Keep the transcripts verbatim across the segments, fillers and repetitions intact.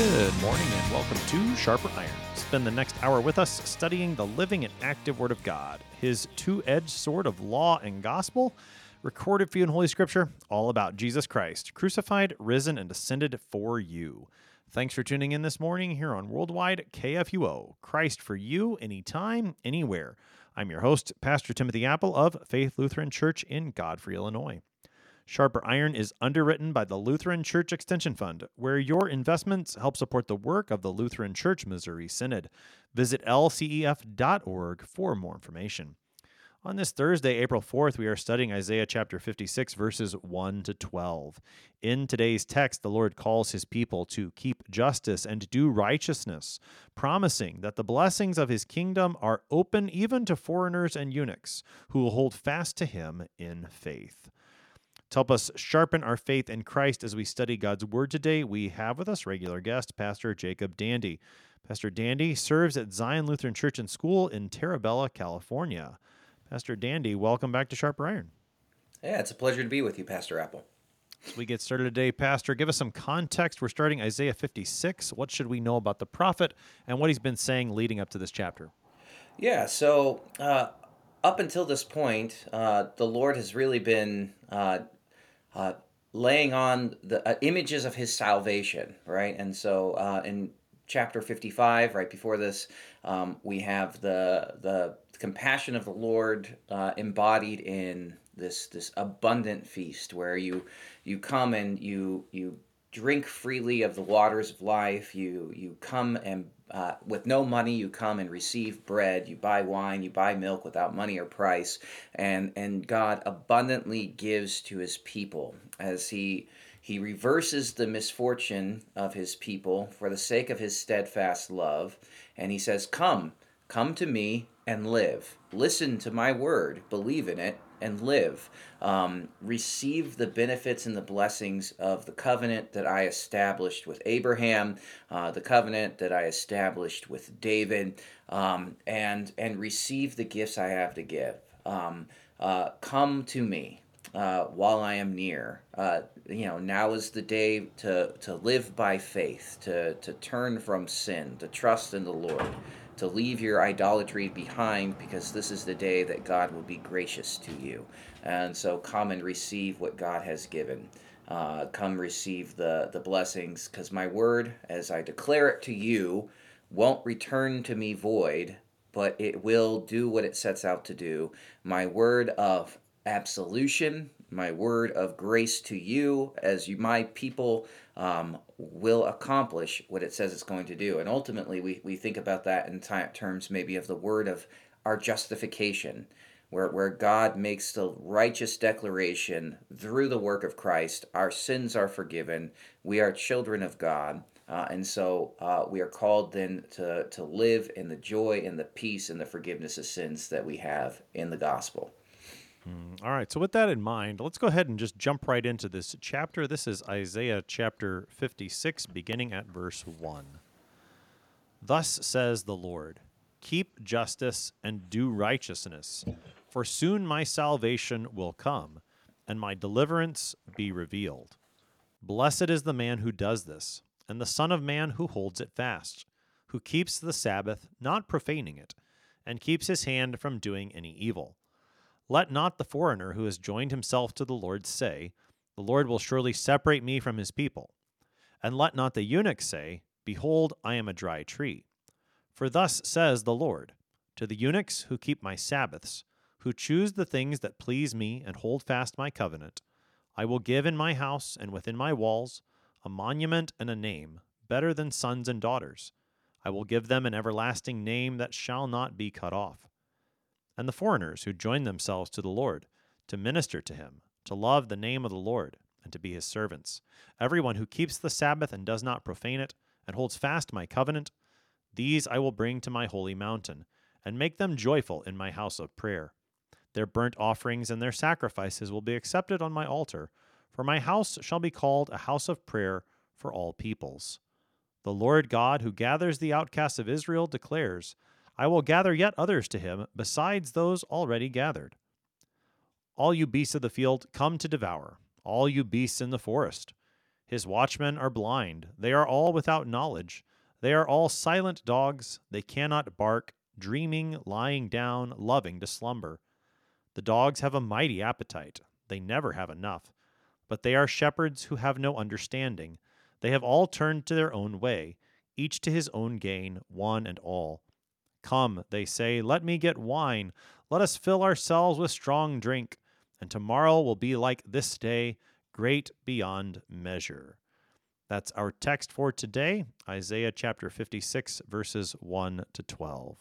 Good morning and welcome to Sharper Iron. Spend the next hour with us studying the living and active Word of God, His two-edged sword of law and gospel, recorded for you in Holy Scripture, all about Jesus Christ, crucified, risen, and ascended for you. Thanks for tuning in this morning here on Worldwide K F U O, Christ for you, anytime, anywhere. I'm your host, Pastor Timothy Apple of Faith Lutheran Church in Godfrey, Illinois. Sharper Iron is underwritten by the Lutheran Church Extension Fund, where your investments help support the work of the Lutheran Church Missouri Synod. Visit L C E F dot org for more information. On this Thursday, April fourth, we are studying Isaiah chapter fifty-six, verses one to twelve. In today's text, the Lord calls his people to keep justice and do righteousness, promising that the blessings of his kingdom are open even to foreigners and eunuchs who will hold fast to him in faith. To help us sharpen our faith in Christ as we study God's Word today, we have with us regular guest, Pastor Jacob Dandy. Pastor Dandy serves at Zion Lutheran Church and School in Terabella, California. Pastor Dandy, welcome back to Sharper Iron. Yeah, it's a pleasure to be with you, Pastor Apple. As we get started today, Pastor, give us some context. We're starting Isaiah fifty-six. What should we know about the prophet and what he's been saying leading up to this chapter? Yeah, so uh, up until this point, uh, the Lord has really been uh, uh, laying on the uh, images of his salvation, right? And so uh, in chapter fifty-five, right before this, um, we have the the compassion of the Lord uh, embodied in this this abundant feast, where you you come and you you drink freely of the waters of life. You you come and uh, with no money, you come and receive bread. You buy wine, you buy milk without money or price, and and God abundantly gives to his people as he he reverses the misfortune of his people for the sake of his steadfast love, and he says, "Come, come to me and live. Listen to my word, believe in it, and live. Um, receive the benefits and the blessings of the covenant that I established with Abraham, uh, the covenant that I established with David, um, and and receive the gifts I have to give. Um, uh, come to me uh, while I am near. Uh, you know, now is the day to to live by faith, to to turn from sin, to trust in the Lord, to leave your idolatry behind, because this is the day that God will be gracious to you. And so come and receive what God has given. Uh, come receive the, the blessings, because my word, as I declare it to you, won't return to me void, but it will do what it sets out to do. My word of absolution, my word of grace to you as you, my people, um, will accomplish what it says it's going to do. And ultimately, we, we think about that in t- terms maybe of the word of our justification, where, where God makes the righteous declaration through the work of Christ. Our sins are forgiven. We are children of God. Uh, and so uh, we are called then to, to live in the joy and the peace and the forgiveness of sins that we have in the gospel. All right, so with that in mind, let's go ahead and just jump right into this chapter. This is Isaiah chapter fifty-six, beginning at verse one. Thus says the Lord, keep justice and do righteousness, for soon my salvation will come, and my deliverance be revealed. Blessed is the man who does this, and the Son of Man who holds it fast, who keeps the Sabbath, not profaning it, and keeps his hand from doing any evil. Let not the foreigner who has joined himself to the Lord say, the Lord will surely separate me from his people. And let not the eunuch say, behold, I am a dry tree. For thus says the Lord, to the eunuchs who keep my Sabbaths, who choose the things that please me and hold fast my covenant, I will give in my house and within my walls a monument and a name, better than sons and daughters. I will give them an everlasting name that shall not be cut off. And the foreigners who join themselves to the Lord, to minister to him, to love the name of the Lord, and to be his servants. Everyone who keeps the Sabbath and does not profane it, and holds fast my covenant, these I will bring to my holy mountain, and make them joyful in my house of prayer. Their burnt offerings and their sacrifices will be accepted on my altar, for my house shall be called a house of prayer for all peoples. The Lord God, who gathers the outcasts of Israel, declares, I will gather yet others to him, besides those already gathered. All you beasts of the field, come to devour, all you beasts in the forest. His watchmen are blind. They are all without knowledge. They are all silent dogs. They cannot bark, dreaming, lying down, loving to slumber. The dogs have a mighty appetite. They never have enough. But they are shepherds who have no understanding. They have all turned to their own way, each to his own gain, one and all. Come, they say, let me get wine. Let us fill ourselves with strong drink, and tomorrow will be like this day, great beyond measure. That's our text for today, Isaiah chapter fifty-six, verses one to twelve.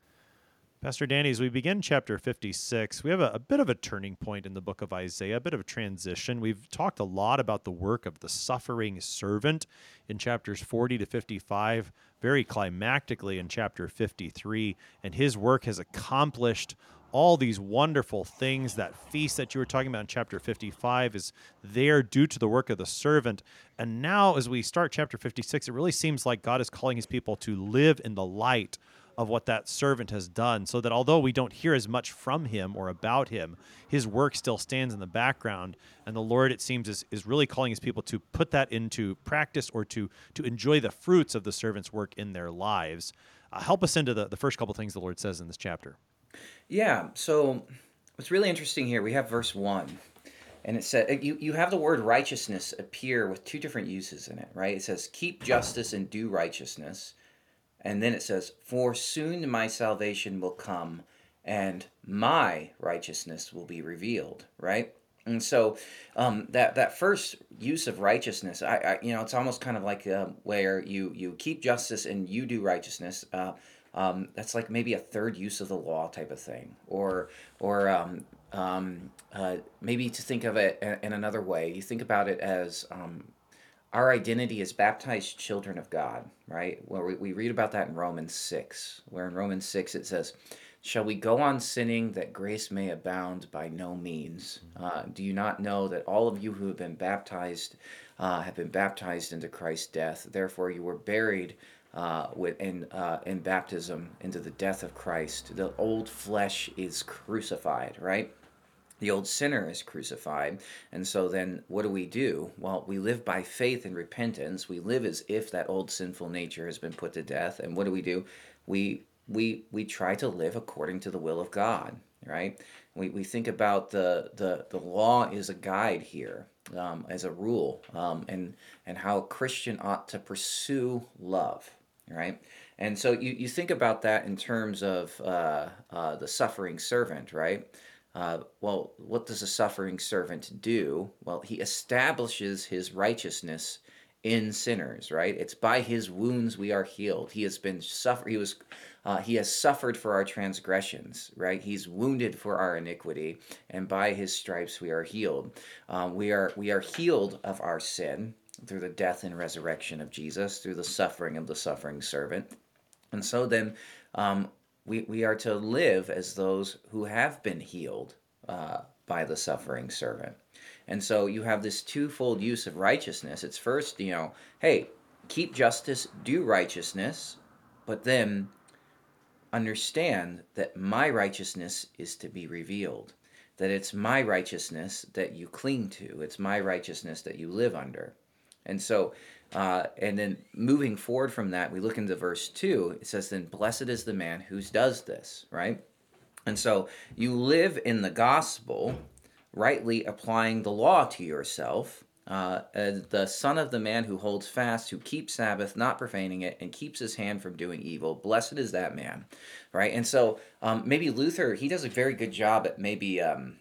Pastor Danny, as we begin chapter fifty-six, we have a, a bit of a turning point in the book of Isaiah, a bit of a transition. We've talked a lot about the work of the suffering servant in chapters forty to fifty-five, very climactically in chapter fifty-three, and his work has accomplished all these wonderful things. That feast that you were talking about in chapter fifty-five is there due to the work of the servant. And now as we start chapter fifty-six, it really seems like God is calling his people to live in the light of what that servant has done, so that although we don't hear as much from him or about him, his work still stands in the background. And the Lord, it seems, is, is really calling his people to put that into practice, or to to enjoy the fruits of the servant's work in their lives. Uh, help us into the, the first couple things the Lord says in this chapter. Yeah, so what's really interesting here, we have verse one, and it said, you, you have the word righteousness appear with two different uses in it, right? It says, keep justice and do righteousness. And then it says, for soon my salvation will come and my righteousness will be revealed, right? And so um, that that first use of righteousness, I, I you know, it's almost kind of like uh, where you, you keep justice and you do righteousness. Uh, um, that's like maybe a third use of the law type of thing. Or, or um, um, uh, maybe to think of it in, in another way, you think about it as... Um, our identity as baptized children of God, right? Well, we, we read about that in Romans six, where in Romans six it says, shall we go on sinning that grace may abound? By no means. Uh, do you not know that all of you who have been baptized uh, have been baptized into Christ's death? Therefore you were buried uh, with, in, uh, in baptism into the death of Christ. The old flesh is crucified, right? The old sinner is crucified. And so then what do we do? Well, we live by faith and repentance. We live as if that old sinful nature has been put to death. And what do we do? We we we try to live according to the will of God, right? We we think about the the, the law is a guide here, um, as a rule, um, and and how a Christian ought to pursue love, right? And so you, you think about that in terms of uh, uh, the suffering servant, right? Uh, well, what does a suffering servant do? Well, he establishes his righteousness in sinners, right? It's by his wounds we are healed. He has been suffer. He was, uh, he has suffered for our transgressions, right? He's wounded for our iniquity, and by his stripes we are healed. Um, we are we are healed of our sin through the death and resurrection of Jesus, through the suffering of the suffering servant, and so then. Um, We, we are to live as those who have been healed uh, by the suffering servant. And so you have this twofold use of righteousness. It's first, you know, hey, keep justice, do righteousness, but then understand that my righteousness is to be revealed, that it's my righteousness that you cling to, it's my righteousness that you live under. And so, uh, and then moving forward from that, we look into verse two. It says, then blessed is the man who does this, right? And so you live in the gospel, rightly applying the law to yourself, uh, as the son of the man who holds fast, who keeps Sabbath, not profaning it, and keeps his hand from doing evil. Blessed is that man, right? And so um, maybe Luther, he does a very good job at maybe um,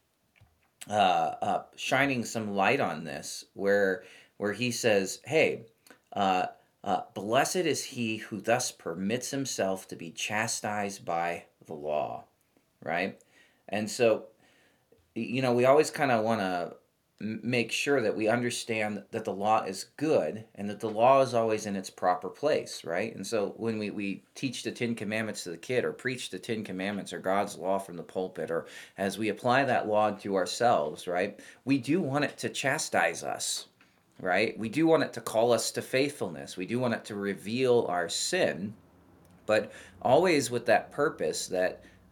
uh, uh, shining some light on this, where where he says, hey, uh, uh, blessed is he who thus permits himself to be chastised by the law, right? And so, you know, we always kind of want to make sure that we understand that the law is good and that the law is always in its proper place, right? And so when we, we teach the Ten Commandments to the kid, or preach the Ten Commandments or God's law from the pulpit, or as we apply that law to ourselves, right, we do want it to chastise us, right? We do want it to call us to faithfulness. We do want it to reveal our sin, but always with that purpose that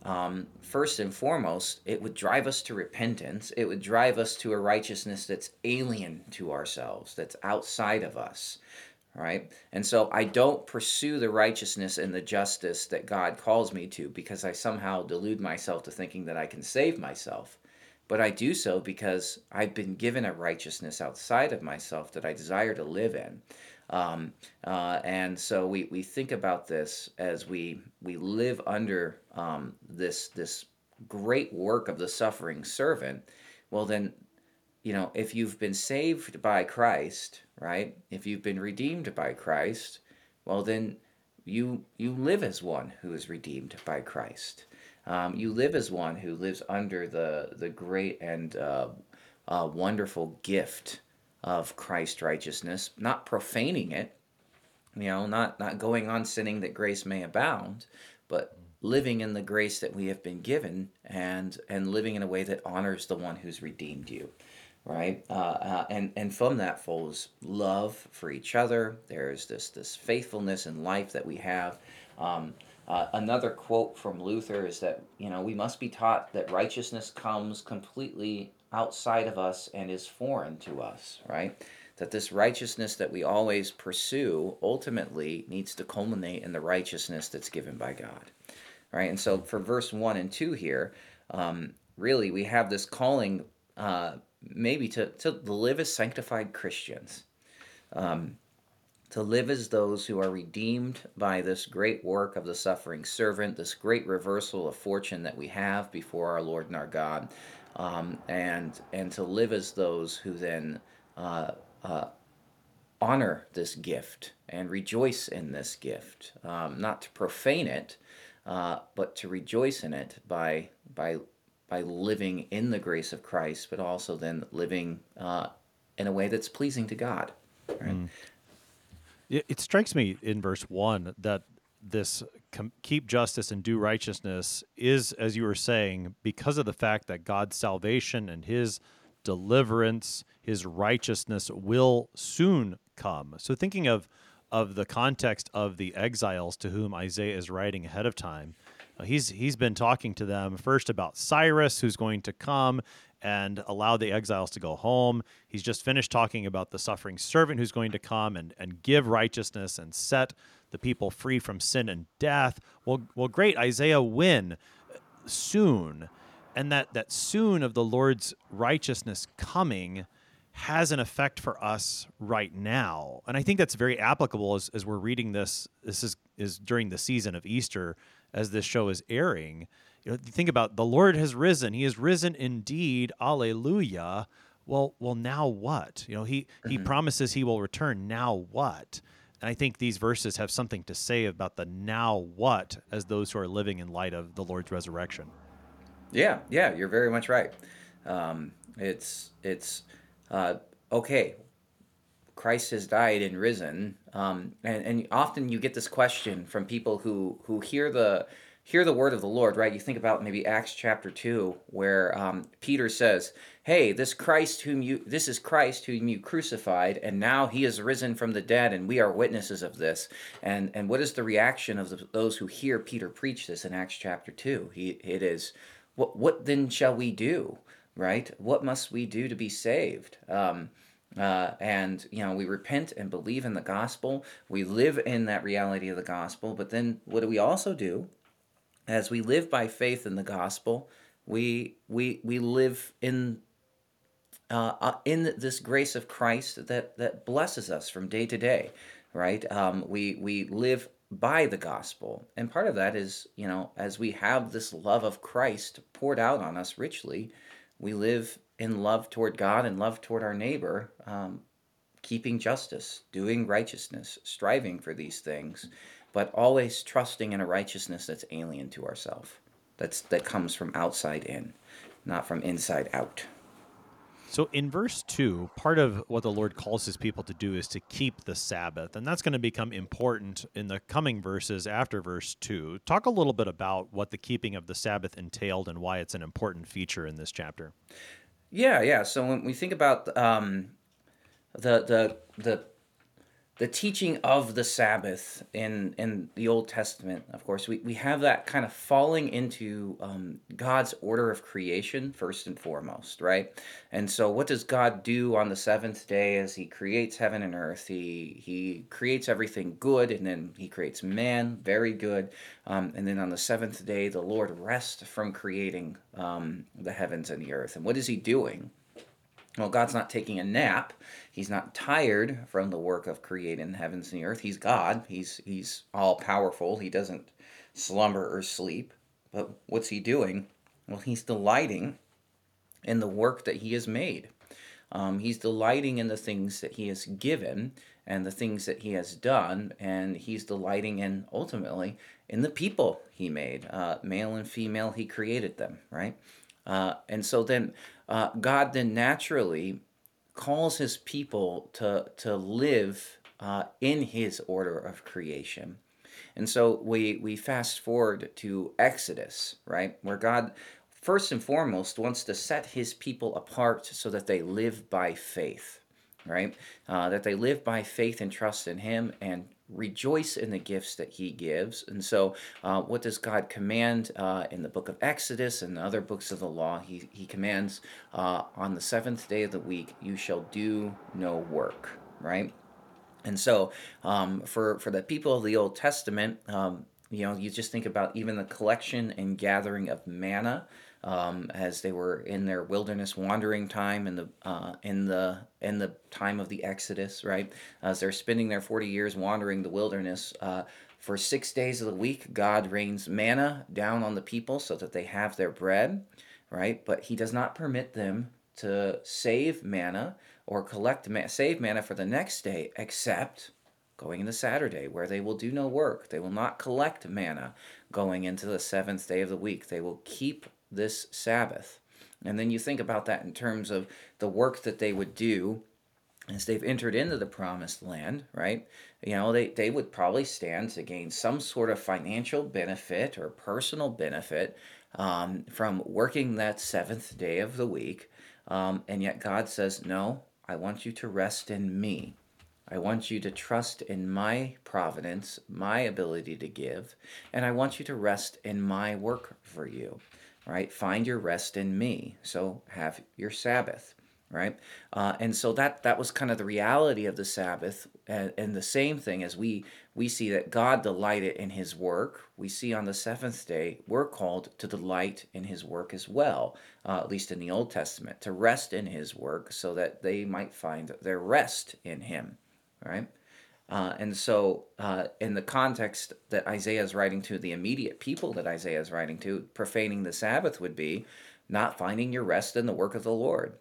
um, first and foremost, it would drive us to repentance. It would drive us to a righteousness that's alien to ourselves, that's outside of us, right? And so I don't pursue the righteousness and the justice that God calls me to because I somehow delude myself to thinking that I can save myself. But I do so because I've been given a righteousness outside of myself that I desire to live in. Um, uh, and so we, we think about this as we we live under um, this this great work of the suffering servant. Well, then, you know, if you've been saved by Christ, right? If you've been redeemed by Christ, well, then you you live as one who is redeemed by Christ. Um, you live as one who lives under the the great and uh, uh, wonderful gift of Christ's righteousness, not profaning it, you know, not not going on sinning that grace may abound, but living in the grace that we have been given and and living in a way that honors the one who's redeemed you, right? Uh, uh, and and from that flows love for each other. There's this this faithfulness in life that we have. Um, uh, another quote from Luther is that, you know, we must be taught that righteousness comes completely outside of us and is foreign to us, right? That this righteousness that we always pursue ultimately needs to culminate in the righteousness that's given by God, right? And so for verse one and two here, um, really we have this calling uh, maybe to, to live as sanctified Christians, um, to live as those who are redeemed by this great work of the suffering servant, this great reversal of fortune that we have before our Lord and our God, um, and and to live as those who then uh, uh, honor this gift and rejoice in this gift, um, not to profane it, uh, but to rejoice in it by by by living in the grace of Christ, but also then living uh, in a way that's pleasing to God. Right? Mm. It, it strikes me in verse one that this com- keep justice and do righteousness is, as you were saying, because of the fact that God's salvation and his deliverance, his righteousness will soon come. So thinking of of the context of the exiles to whom Isaiah is writing ahead of time, uh, he's he's been talking to them first about Cyrus, who's going to come and allow the exiles to go home. He's just finished talking about the suffering servant who's going to come and, and give righteousness and set the people free from sin and death. Well, well, great, Isaiah, when? Soon. And that, that soon of the Lord's righteousness coming has an effect for us right now. And I think that's very applicable as, as we're reading this. This is, is during the season of Easter as this show is airing. You know, you think about the Lord has risen. He has risen indeed. Alleluia. Well, well, now what? You know, he, he Mm-hmm. promises he will return. Now what? And I think these verses have something to say about the now what as those who are living in light of the Lord's resurrection. Yeah, yeah, you're very much right. Um, it's it's uh, okay. Christ has died and risen, um, and and often you get this question from people who who hear the hear the word of the Lord, right? You think about maybe Acts chapter two, where um, Peter says, "Hey, this Christ whom you this is Christ whom you crucified, and now he is risen from the dead, and we are witnesses of this." And and what is the reaction of the, those who hear Peter preach this in Acts chapter two? He it is, what what then shall we do? Right? What must we do to be saved? Um, uh, and, you know, we repent and believe in the gospel. We live in that reality of the gospel. But then what do we also do? As we live by faith in the gospel, we we we live in uh, uh, in this grace of Christ that that blesses us from day to day, right? Um, we we live by the gospel, and part of that is, you know, as we have this love of Christ poured out on us richly, we live in love toward God and love toward our neighbor, um, keeping justice, doing righteousness, striving for these things, but always trusting in a righteousness that's alien to ourselves, that's that comes from outside in, not from inside out. So in verse two, part of what the Lord calls his people to do is to keep the Sabbath. And that's going to become important in the coming verses after verse two. Talk a little bit about what the keeping of the Sabbath entailed and why it's an important feature in this chapter. Yeah, yeah. So when we think about um, the the the the teaching of the Sabbath in in the Old Testament, of course, we, we have that kind of falling into um, God's order of creation first and foremost, right? And so, what does God do on the seventh day as He creates heaven and earth? He He creates everything good, and then He creates man, very good. Um, and then on the seventh day, the Lord rests from creating um, the heavens and the earth. And what is He doing? Well, God's not taking a nap. He's not tired from the work of creating the heavens and the earth. He's God. He's he's all powerful. He doesn't slumber or sleep. But what's he doing? Well, he's delighting in the work that he has made. Um, he's delighting in the things that he has given and the things that he has done, and he's delighting in ultimately in the people he made, uh, male and female. He created them, right? Uh, and so then uh, God then naturally calls his people to to live uh, in his order of creation. And so we we fast forward to Exodus, right, where God first and foremost wants to set his people apart so that they live by faith, right? Uh, that they live by faith and trust in him and rejoice in the gifts that he gives. And so, uh, what does God command uh, in the book of Exodus and the other books of the law? He, he commands uh, on the seventh day of the week, you shall do no work, right? And so, um, for for the people of the Old Testament, um, you know, you just think about even the collection and gathering of manna um, as they were in their wilderness wandering time in the uh, in the in the time of the Exodus, right? As they're spending their forty years wandering the wilderness. Uh, for six days of the week, God rains manna down on the people so that they have their bread, right? But He does not permit them to save manna or collect ma- save manna for the next day, except going into Saturday, where they will do no work. They will not collect manna going into the seventh day of the week. They will keep this Sabbath. And then you think about that in terms of the work that they would do as they've entered into the promised land, right? You know, they, they would probably stand to gain some sort of financial benefit or personal benefit um, from working that seventh day of the week. Um, and yet God says, no, I want you to rest in me. I want you to trust in my providence, my ability to give, and I want you to rest in my work for you, right? Find your rest in me. So have your Sabbath, right? Uh, and so that that was kind of the reality of the Sabbath, and, and the same thing as we we see that God delighted in His work. We see on the seventh day we're called to delight in His work as well, uh, at least in the Old Testament, to rest in His work so that they might find their rest in Him, right? Uh, and so, uh, in the context that Isaiah is writing to, the immediate people that Isaiah is writing to, profaning the Sabbath would be not finding your rest in the work of the Lord,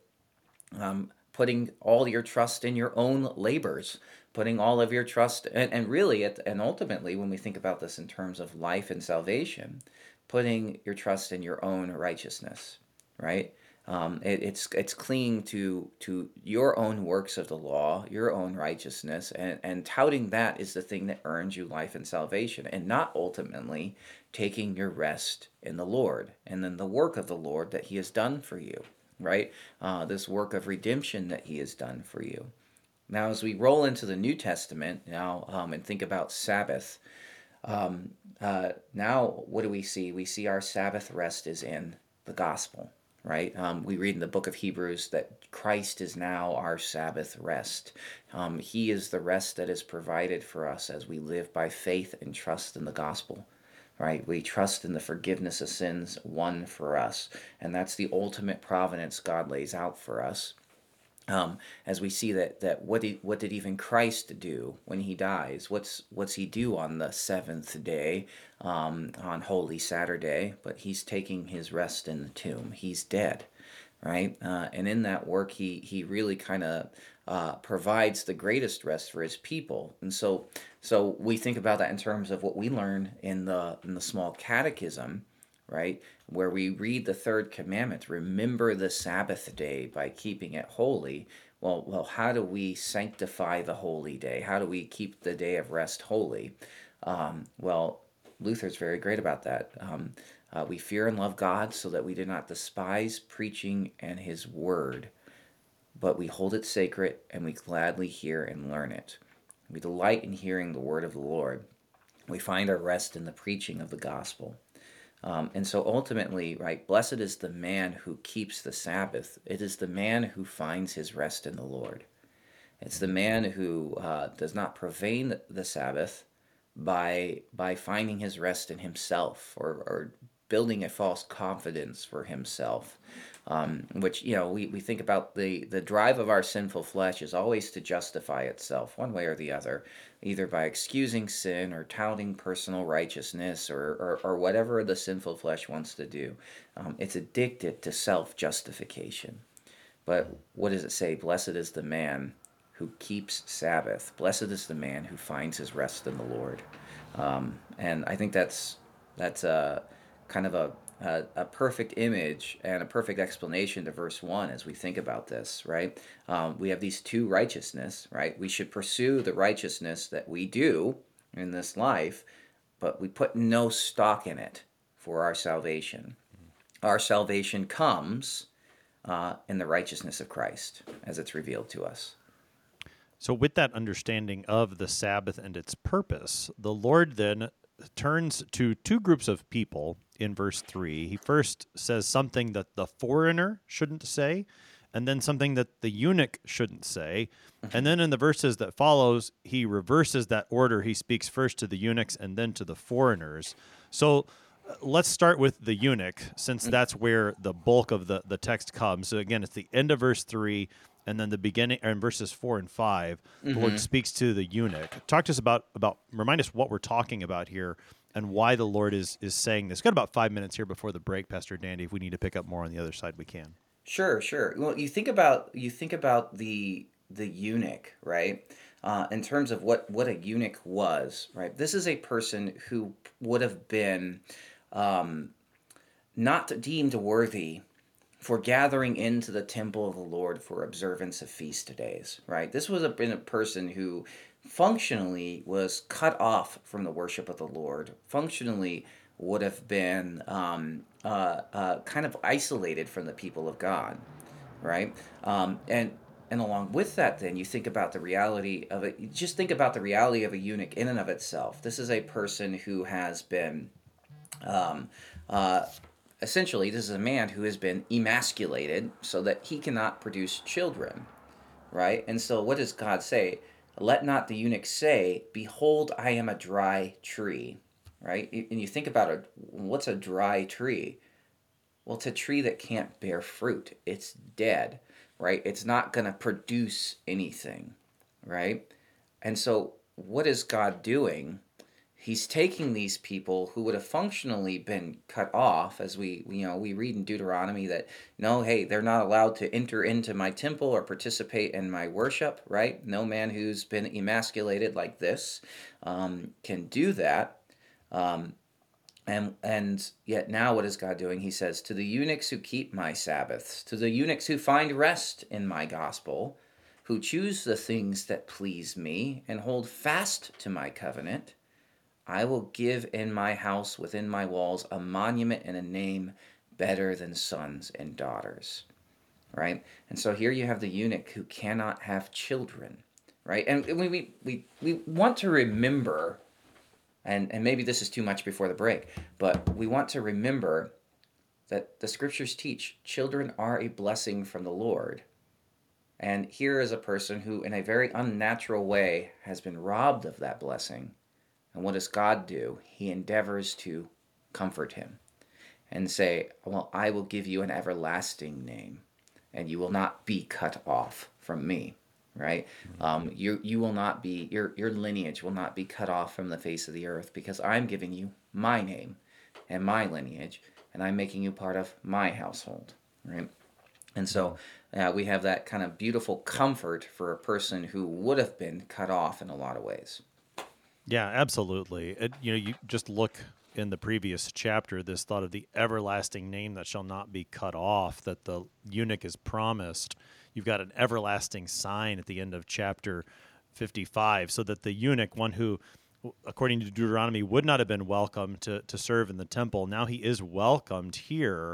um, putting all your trust in your own labors, putting all of your trust, and, and really, at, and ultimately, when we think about this in terms of life and salvation, putting your trust in your own righteousness, right? Um, it, it's it's clinging to to your own works of the law, your own righteousness, and, and touting that is the thing that earns you life and salvation, and not ultimately taking your rest in the Lord and then the work of the Lord that He has done for you, right? Uh, this work of redemption that He has done for you. Now, as we roll into the New Testament now um, and think about Sabbath, um, uh, now what do we see? We see our Sabbath rest is in the gospel, right? Um, we read in the book of Hebrews that Christ is now our Sabbath rest. Um, he is the rest that is provided for us as we live by faith and trust in the gospel, right? We trust in the forgiveness of sins won for us, and that's the ultimate providence God lays out for us. Um, as we see that that what did what did even Christ do when He dies? What's what's He do on the seventh day, um, on Holy Saturday? But He's taking His rest in the tomb. He's dead, right? Uh, and in that work, He He really kind of uh, provides the greatest rest for His people. And so so we think about that in terms of what we learn in the in the small catechism, right? Where we read the third commandment, remember the Sabbath day by keeping it holy. Well, well, how do we sanctify the holy day? How do we keep the day of rest holy? Um, well, Luther's very great about that. Um, uh, we fear and love God so that we do not despise preaching and His word, but we hold it sacred and we gladly hear and learn it. We delight in hearing the word of the Lord. We find our rest in the preaching of the gospel. Um, and so ultimately, right, blessed is the man who keeps the Sabbath. It is the man who finds his rest in the Lord. It's the man who uh, does not profane the Sabbath by by finding his rest in himself, or, or building a false confidence for himself. Um, which, you know, we, we think about the, the drive of our sinful flesh is always to justify itself one way or the other, either by excusing sin or touting personal righteousness, or, or, or whatever the sinful flesh wants to do. Um, it's addicted to self-justification. But what does it say? Blessed is the man who keeps Sabbath. Blessed is the man who finds his rest in the Lord. Um, and I think that's that's a kind of a, a a perfect image and a perfect explanation to verse one as we think about this, right? Um, we have these two righteousness, right? We should pursue the righteousness that we do in this life, but we put no stock in it for our salvation. Our salvation comes uh, in the righteousness of Christ as it's revealed to us. So, with that understanding of the Sabbath and its purpose, the Lord then turns to two groups of people in verse three. He first says something that the foreigner shouldn't say, and then something that the eunuch shouldn't say. And then in the verses that follows, he reverses that order. He speaks first to the eunuchs and then to the foreigners. So, uh, let's start with the eunuch, since that's where the bulk of the, the text comes. So, again, it's the end of verse three. And then the beginning, or in verses four and five, the Lord speaks to the eunuch. Talk to us about, about, remind us what we're talking about here and why the Lord is is saying this. Got about five minutes here before the break, Pastor Dandy. If we need to pick up more on the other side, we can. Sure, sure. Well, you think about you think about the the eunuch, right? Uh, in terms of what what a eunuch was, right? This is a person who would have been um, not deemed worthy for gathering into the temple of the Lord for observance of feast days, right? This would have been a person who functionally was cut off from the worship of the Lord, functionally would have been um, uh, uh, kind of isolated from the people of God, right? Um, and and along with that, then you think about the reality of it. You just think about the reality of a eunuch in and of itself. This is a person who has been um, uh, essentially, this is a man who has been emasculated so that he cannot produce children, right? And so what does God say? Let not the eunuch say, behold, I am a dry tree, right? And you think about it, what's a dry tree? Well, it's a tree that can't bear fruit. It's dead, right? It's not going to produce anything, right? And so what is God doing? He's taking these people who would have functionally been cut off, as we, you know, we read in Deuteronomy that, no, hey, they're not allowed to enter into my temple or participate in my worship, right? No man who's been emasculated like this um, can do that. Um, and and yet now what is God doing? He says, to the eunuchs who keep my Sabbaths, to the eunuchs who find rest in my gospel, who choose the things that please me and hold fast to my covenant, I will give in my house within my walls a monument and a name better than sons and daughters, right? And so here you have the eunuch who cannot have children, right? And we we we, we want to remember, and, and maybe this is too much before the break, but we want to remember that the scriptures teach children are a blessing from the Lord. And here is a person who, in a very unnatural way, has been robbed of that blessing. And what does God do? He endeavors to comfort him and say, well, I will give you an everlasting name, and you will not be cut off from me, right? Um, you you will not be, your, your lineage will not be cut off from the face of the earth, because I'm giving you my name and my lineage, and I'm making you part of my household, right? And so uh, we have that kind of beautiful comfort for a person who would have been cut off in a lot of ways. Yeah, absolutely. It, you know, you just look in the previous chapter, this thought of the everlasting name that shall not be cut off, that the eunuch is promised. You've got an everlasting sign at the end of chapter fifty-five, so that the eunuch, one who, according to Deuteronomy, would not have been welcome to, to serve in the temple, now he is welcomed here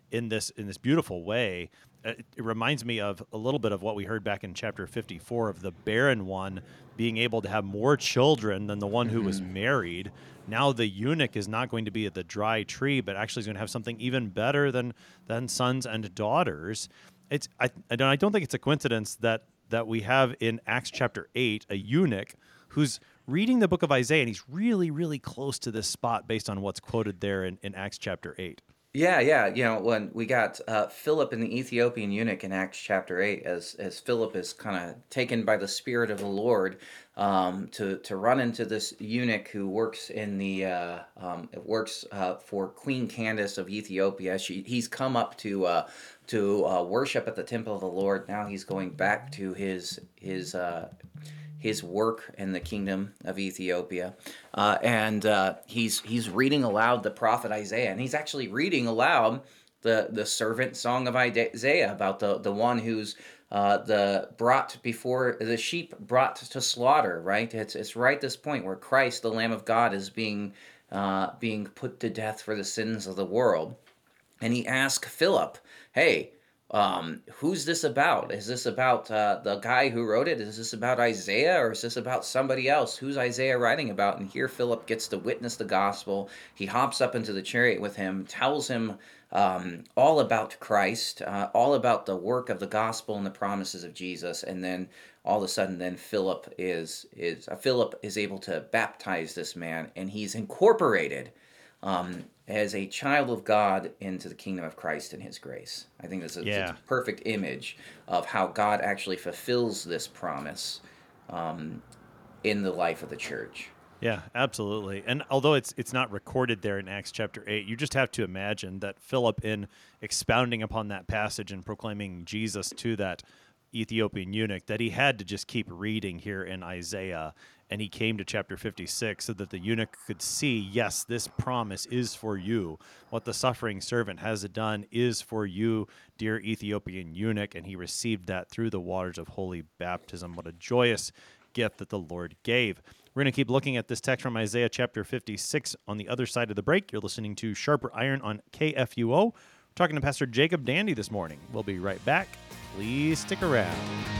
in this in this beautiful way. It, it reminds me of a little bit of what we heard back in chapter fifty-four of the barren one being able to have more children than the one who was Mm-hmm. married. Now the eunuch is not going to be at the dry tree, but actually is going to have something even better than than sons and daughters. It's I I don't, I don't think it's a coincidence that that we have in Acts chapter eight a eunuch who's reading the book of Isaiah, and he's really, really close to this spot based on what's quoted there in, in Acts chapter eight. Yeah, yeah. You know, when we got uh, Philip and the Ethiopian eunuch in Acts chapter eight, as as Philip is kind of taken by the Spirit of the Lord um, to to run into this eunuch who works in the uh, um, works uh, for Queen Candace of Ethiopia. She he's come up to uh, to uh, worship at the temple of the Lord. Now he's going back to his his. Uh, his work in the kingdom of Ethiopia, uh, and uh, he's he's reading aloud the prophet Isaiah, and he's actually reading aloud the the servant song of Isaiah about the the one who's uh, the brought before the sheep brought to slaughter. Right, it's it's right this point where Christ, the Lamb of God, is being uh, being put to death for the sins of the world, and he asked Philip, "Hey." Um, who's this about? Is this about uh, the guy who wrote it? Is this about Isaiah, or is this about somebody else? Who's Isaiah writing about? And here Philip gets to witness the gospel. He hops up into the chariot with him, tells him um, all about Christ, uh, all about the work of the gospel and the promises of Jesus. And then all of a sudden, then Philip is is uh, Philip is able to baptize this man, and he's incorporated Um, as a child of God into the kingdom of Christ and his grace. I think that's a, Yeah. it's a perfect image of how God actually fulfills this promise um, in the life of the church. Yeah, absolutely. And although it's it's not recorded there in Acts chapter eight, you just have to imagine that Philip, in expounding upon that passage and proclaiming Jesus to that Ethiopian eunuch, that he had to just keep reading here in Isaiah. And he came to chapter fifty-six so that the eunuch could see, yes, this promise is for you. What the suffering servant has done is for you, dear Ethiopian eunuch. And he received that through the waters of holy baptism. What a joyous gift that the Lord gave. We're going to keep looking at this text from Isaiah chapter fifty-six on the other side of the break. You're listening to Sharper Iron on K F U O. We're talking to Pastor Jacob Dandy this morning. We'll be right back. Please stick around.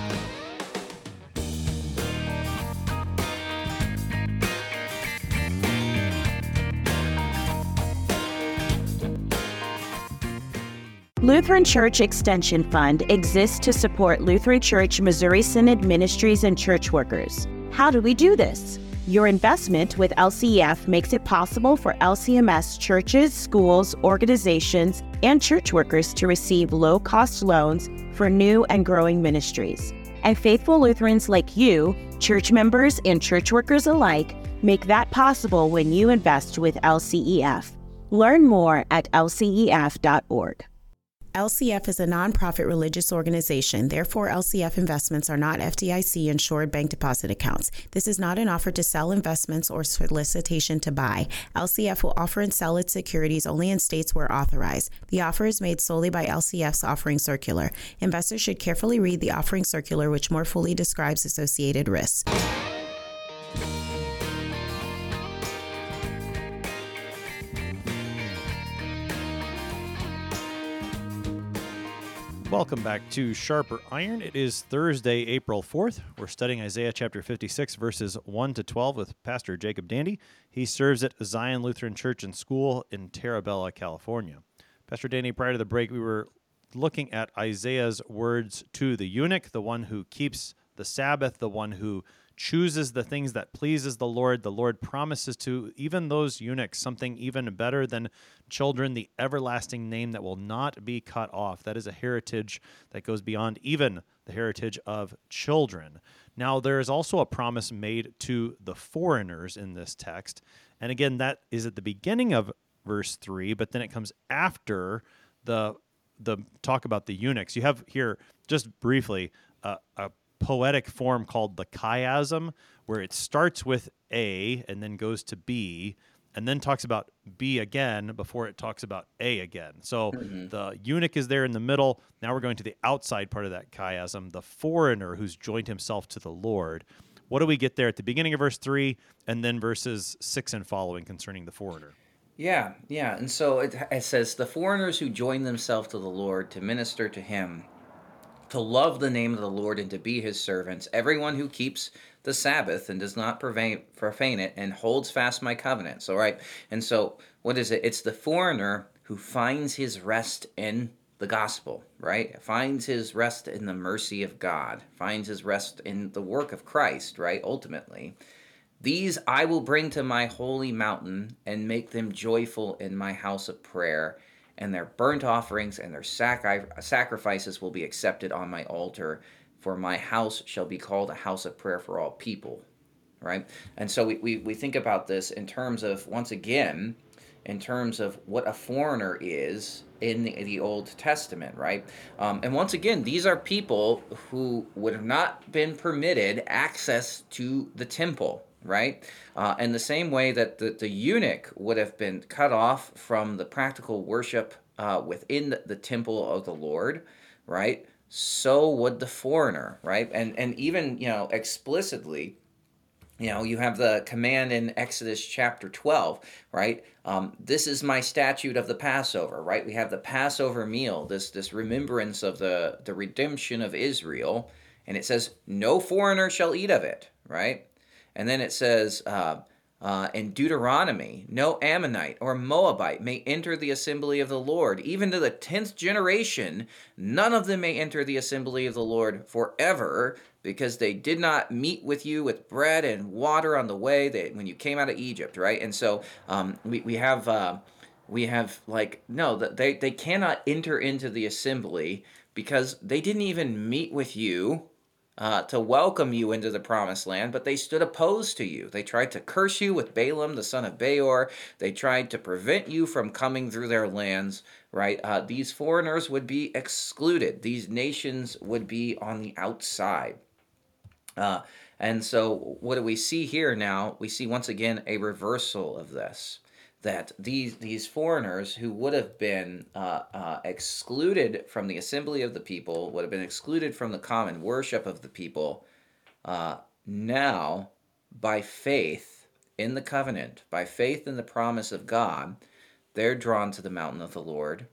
Lutheran Church Extension Fund exists to support Lutheran Church Missouri Synod ministries and church workers. How do we do this? Your investment with L C E F makes it possible for L C M S churches, schools, organizations, and church workers to receive low-cost loans for new and growing ministries. And faithful Lutherans like you, church members and church workers alike, make that possible when you invest with L C E F. Learn more at L C E F dot org. L C F is a nonprofit religious organization. Therefore, L C F investments are not F D I C insured bank deposit accounts. This is not an offer to sell investments or solicitation to buy. L C F will offer and sell its securities only in states where authorized. The offer is made solely by L C F's offering circular. Investors should carefully read the offering circular, which more fully describes associated risks. Welcome back to Sharper Iron. It is Thursday, April fourth. We're studying Isaiah chapter fifty-six, verses one to twelve with Pastor Jacob Dandy. He serves at Zion Lutheran Church and School in Terra Bella, California. Pastor Dandy, prior to the break, we were looking at Isaiah's words to the eunuch, the one who keeps the Sabbath, the one who chooses the things that pleases the Lord. The Lord promises to even those eunuchs something even better than children, the everlasting name that will not be cut off. That is a heritage that goes beyond even the heritage of children. Now, there is also a promise made to the foreigners in this text. And again, that is at the beginning of verse three, but then it comes after the the talk about the eunuchs. You have here, just briefly, uh, a poetic form called the chiasm, where it starts with A and then goes to B, and then talks about B again before it talks about A again. So mm-hmm. the eunuch is there in the middle. Now we're going to the outside part of that chiasm, the foreigner who's joined himself to the Lord. What do we get there at the beginning of verse three and then verses six and following concerning the foreigner? Yeah, yeah. And so it, it says, the foreigners who join themselves to the Lord to minister to him, to love the name of the Lord and to be his servants, everyone who keeps the Sabbath and does not profane, profane it and holds fast my covenants. All right. And so what is it? It's the foreigner who finds his rest in the gospel, right? Finds his rest in the mercy of God, finds his rest in the work of Christ, right? Ultimately. These I will bring to my holy mountain and make them joyful in my house of prayer, and their burnt offerings and their sacri- sacrifices will be accepted on my altar, for my house shall be called a house of prayer for all people. Right? And so we, we, we think about this in terms of, once again, in terms of what a foreigner is in the, the Old Testament, right? Um, and once again, these are people who would have not been permitted access to the temple, right? Uh, in the same way that the, the eunuch would have been cut off from the practical worship uh, within the, the temple of the Lord, right? So would the foreigner, right? And and even, you know, explicitly, you know, you have the command in Exodus chapter twelve, right? Um, this is my statute of the Passover, right? We have the Passover meal, this this remembrance of the, the redemption of Israel, and it says, no foreigner shall eat of it, right? And then it says, uh, uh, in Deuteronomy, no Ammonite or Moabite may enter the assembly of the Lord. Even to the tenth generation, none of them may enter the assembly of the Lord forever, because they did not meet with you with bread and water on the way that when you came out of Egypt, right? And so um, we, we have... Uh, we have like no they they cannot enter into the assembly because they didn't even meet with you uh, to welcome you into the promised land, but they stood opposed to you. They tried to curse you with Balaam, the son of Beor. They tried to prevent you from coming through their lands, right? Uh, these foreigners would be excluded. These nations would be on the outside. Uh, and so what do we see here now? We see once again a reversal of this. That these these foreigners who would have been uh, uh, excluded from the assembly of the people, would have been excluded from the common worship of the people, uh, now, by faith in the covenant, by faith in the promise of God, they're drawn to the mountain of the Lord.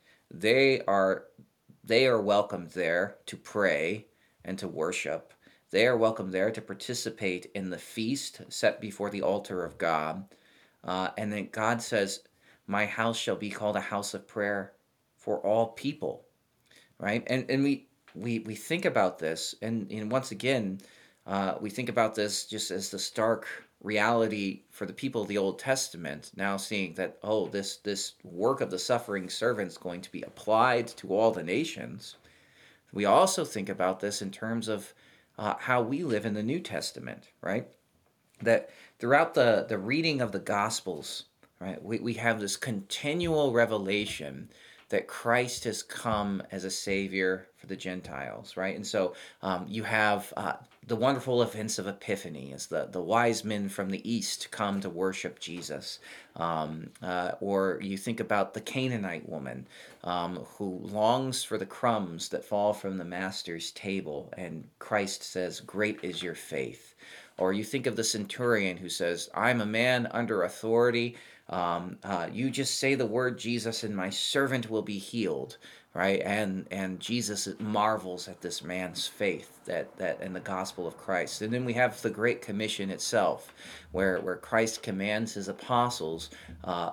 They are they are welcomed there to pray and to worship. They are welcome there to participate in the feast set before the altar of God. Uh, and then God says, my house shall be called a house of prayer for all people, right? And and we we, we think about this, and, and once again, uh, we think about this just as the stark reality for the people of the Old Testament, now seeing that, oh, this, this work of the suffering servant is going to be applied to all the nations. We also think about this in terms of uh, how we live in the New Testament, right? That throughout the, the reading of the Gospels, right, we, we have this continual revelation that Christ has come as a Savior for the Gentiles, right? And so um, you have uh, the wonderful events of Epiphany as the, the wise men from the East come to worship Jesus. Um, uh, or you think about the Canaanite woman um, who longs for the crumbs that fall from the Master's table, and Christ says, great is your faith. Or you think of the centurion who says, I'm a man under authority. Um, uh, you just say the word Jesus and my servant will be healed, right? And and Jesus marvels at this man's faith that, that in the gospel of Christ. And then we have the Great Commission itself, where, where Christ commands his apostles, uh,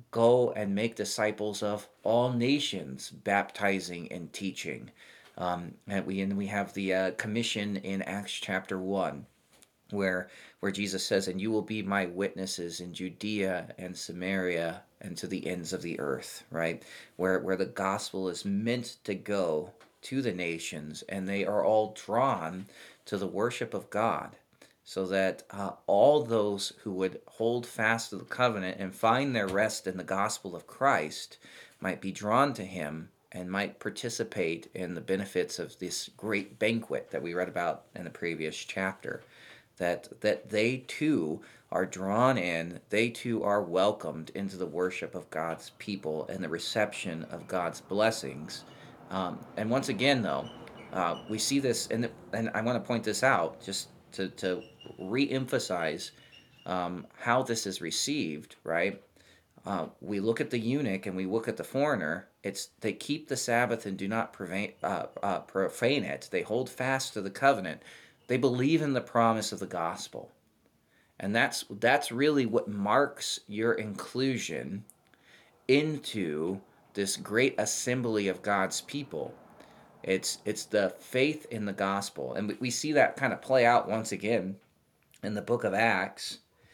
go and make disciples of all nations, baptizing and teaching. Um, and we and we have the uh, commission in Acts chapter one. Where where Jesus says, and you will be my witnesses in Judea and Samaria and to the ends of the earth, right? Where where the gospel is meant to go to the nations, and they are all drawn to the worship of God, so that uh, all those who would hold fast to the covenant and find their rest in the gospel of Christ might be drawn to him and might participate in the benefits of this great banquet that we read about in the previous chapter. That that they too are drawn in, they too are welcomed into the worship of God's people and the reception of God's blessings. Um, and once again, though, uh, we see this, and and I want to point this out just to, to re-emphasize um, how this is received, right? uh, we look at the eunuch and we look at the foreigner. It's they keep the Sabbath and do not profane, uh, uh, profane it. They hold fast to the covenant. They believe in the promise of the gospel, and that's that's really what marks your inclusion into this great assembly of God's people. It's it's the faith in the gospel, and we, we see that kind of play out once again in the book of Acts,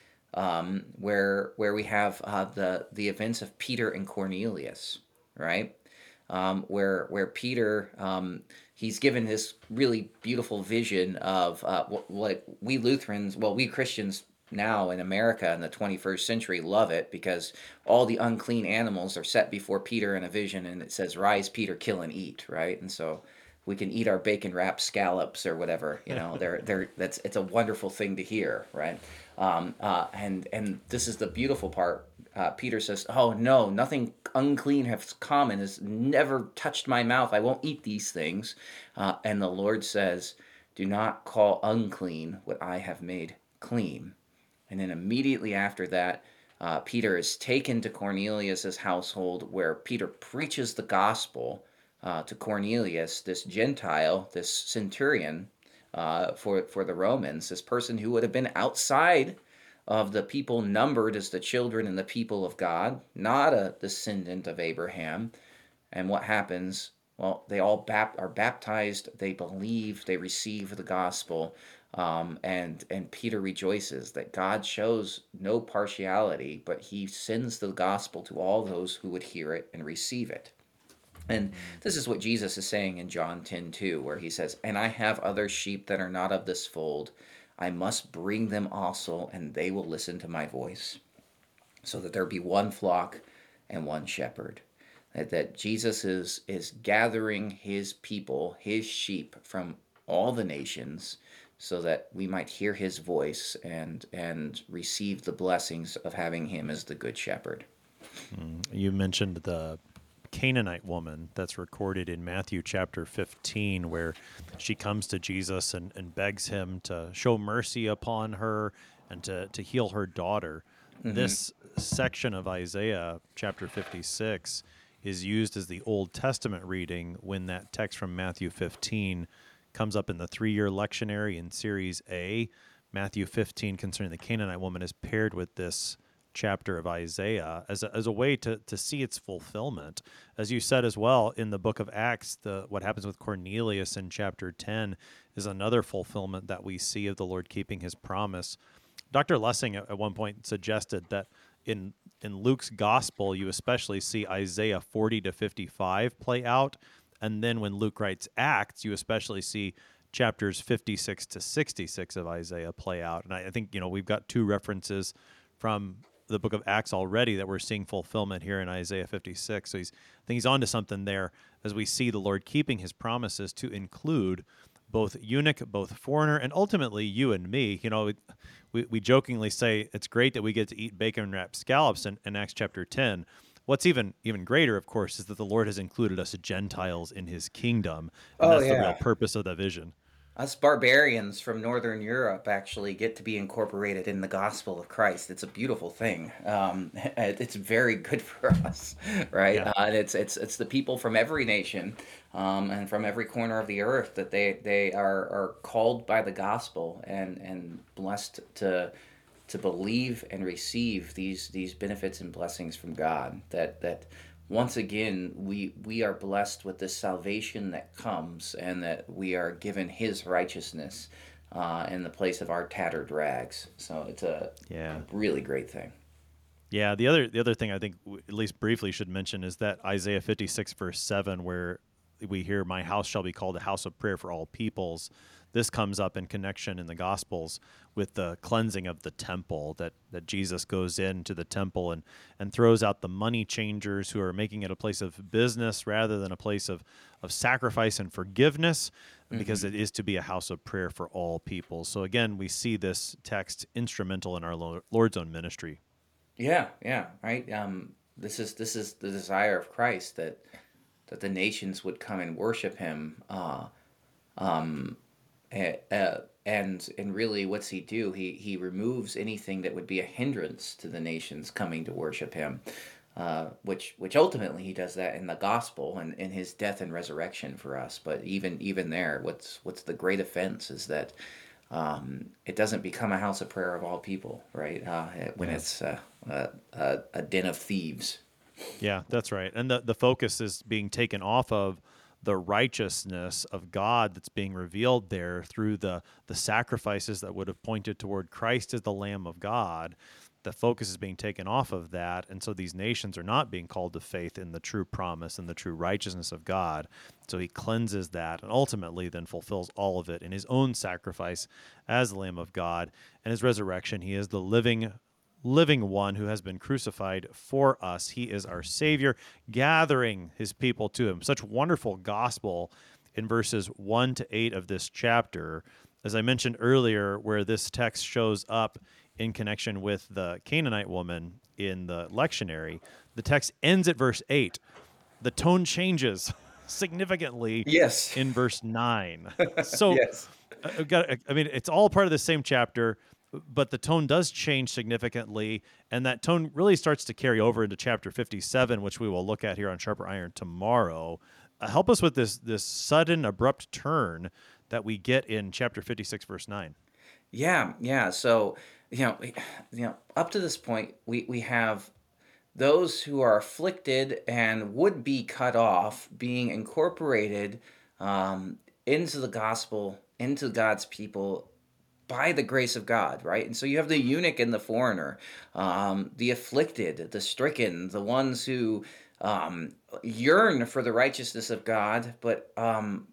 um, where where we have uh, the the events of Peter and Cornelius, right? Um, where where Peter um, he's given this really beautiful vision of uh, what, what we Lutherans, well, we Christians now in America in the twenty-first century love it, because all the unclean animals are set before Peter in a vision, and it says, "Rise, Peter, kill and eat," right? And so we can eat our bacon wrapped scallops or whatever, you know. they're they're that's it's a wonderful thing to hear, right? Um, uh, and and this is the beautiful part. Uh, Peter says, "Oh no, nothing unclean has come and has never touched my mouth. I won't eat these things." Uh, and the Lord says, "Do not call unclean what I have made clean." And then immediately after that, uh, Peter is taken to Cornelius' household, where Peter preaches the gospel uh, to Cornelius, this Gentile, this centurion uh, for, for the Romans, this person who would have been outside of the people numbered as the children and the people of God, not a descendant of Abraham. And what happens? Well, they all bap- are baptized, they believe, they receive the gospel. Um, and and Peter rejoices that God shows no partiality, but he sends the gospel to all those who would hear it and receive it. And this is what Jesus is saying in John ten two, where he says, "And I have other sheep that are not of this fold. I must bring them also, and they will listen to my voice, so that there be one flock and one shepherd." That, that Jesus is, is gathering his people, his sheep from all the nations, so that we might hear his voice and and receive the blessings of having him as the good shepherd. Mm, you mentioned the Canaanite woman that's recorded in Matthew chapter fifteen, where she comes to Jesus and, and begs him to show mercy upon her and to, to heal her daughter. Mm-hmm. This section of Isaiah chapter fifty-six is used as the Old Testament reading when that text from Matthew fifteen comes up in the three-year lectionary in Series A. Matthew fifteen concerning the Canaanite woman is paired with this chapter of Isaiah as a, as a way to, to see its fulfillment. As you said as well, in the book of Acts, the what happens with Cornelius in chapter ten is another fulfillment that we see of the Lord keeping his promise. Doctor Lessing at, at one point suggested that in in Luke's gospel, you especially see Isaiah forty to fifty-five play out. And then when Luke writes Acts, you especially see chapters fifty-six to sixty-six of Isaiah play out. And I, I think, you know, we've got two references from the book of Acts already that we're seeing fulfillment here in Isaiah fifty-six. So he's, I think he's onto something there as we see the Lord keeping his promises to include both eunuch, both foreigner, and ultimately you and me. You know, we, we jokingly say it's great that we get to eat bacon-wrapped scallops in, in Acts chapter ten. What's even even greater, of course, is that the Lord has included us Gentiles in his kingdom, and Oh, that's yeah. the real purpose of that vision. Us barbarians from Northern Europe actually get to be incorporated in the gospel of Christ. It's a beautiful thing. Um, it- it's very good for us, right? Yeah. Uh, and it's it's it's the people from every nation um, and from every corner of the earth that they they are are called by the gospel and and blessed to to believe and receive these these benefits and blessings from God. That that. Once again, we we are blessed with the salvation that comes, and that we are given his righteousness uh, in the place of our tattered rags. So it's a, Yeah. a really great thing. Yeah, the other the other thing I think w- at least briefly should mention is that Isaiah fifty-six verse seven, where we hear, "My house shall be called a house of prayer for all peoples." This comes up in connection in the Gospels with the cleansing of the temple, that, that Jesus goes into the temple and, and throws out the money changers who are making it a place of business rather than a place of, of sacrifice and forgiveness, mm-hmm. because it is to be a house of prayer for all people. So again, we see this text instrumental in our Lo- Lord's own ministry. Yeah, yeah, right. Um, this is this is the desire of Christ, that that the nations would come and worship him. Uh, um, Uh, uh, and and really, what's he do? He he removes anything that would be a hindrance to the nations coming to worship him, uh, which which ultimately he does that in the gospel and in his death and resurrection for us. But even even there, what's what's the great offense is that um, it doesn't become a house of prayer of all people, right? Uh, when Yeah. it's uh, a, a, a den of thieves. Yeah, that's right. And the, the focus is being taken off of the righteousness of God that's being revealed there through the the sacrifices that would have pointed toward Christ as the Lamb of God. The focus is being taken off of that. And so these nations are not being called to faith in the true promise and the true righteousness of God. So he cleanses that and ultimately then fulfills all of it in his own sacrifice as the Lamb of God. And his resurrection, he is the living living one who has been crucified for us. He is our Savior, gathering his people to him. Such wonderful gospel in verses one to eight of this chapter. As I mentioned earlier, where this text shows up in connection with the Canaanite woman in the lectionary, the text ends at verse eight. The tone changes significantly Yes. in verse nine. So, Yes. I- I've got, I mean, it's all part of the same chapter, but the tone does change significantly, and that tone really starts to carry over into chapter fifty-seven, which we will look at here on Sharper Iron tomorrow. Uh, help us with this this sudden, abrupt turn that we get in chapter fifty-six, verse nine. Yeah, yeah. So, you know, we- you know, up to this point, we we have those who are afflicted and would be cut off being incorporated um, into the gospel, into God's people by the grace of God, right? And so you have the eunuch and the foreigner, um, the afflicted, the stricken, the ones who um, yearn for the righteousness of God, but um,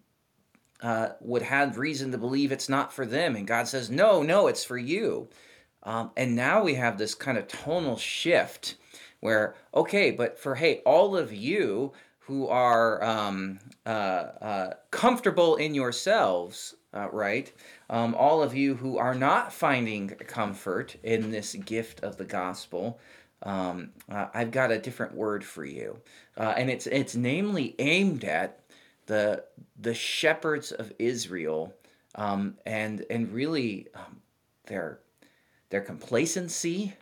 uh, would have reason to believe it's not for them. And God says, no, no, it's for you. Um, and now we have this kind of tonal shift where, okay, but for, hey, all of you who are um, uh, uh, comfortable in yourselves, uh, right? Um, all of you who are not finding comfort in this gift of the gospel, um, uh, I've got a different word for you. Uh, and it's it's namely aimed at the the shepherds of Israel, um, and and really um, their their complacency,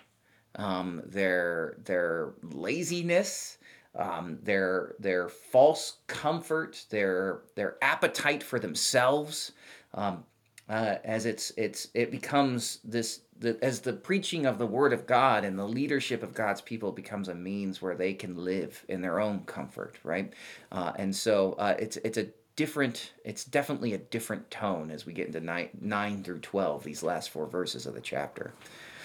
um, their their laziness, um, their their false comfort, their their appetite for themselves, um, uh, as it's it's it becomes this the, as the preaching of the word of God and the leadership of God's people becomes a means where they can live in their own comfort, right? Uh, and so uh, it's it's a different it's definitely a different tone as we get into nine, nine through twelve, these last four verses of the chapter.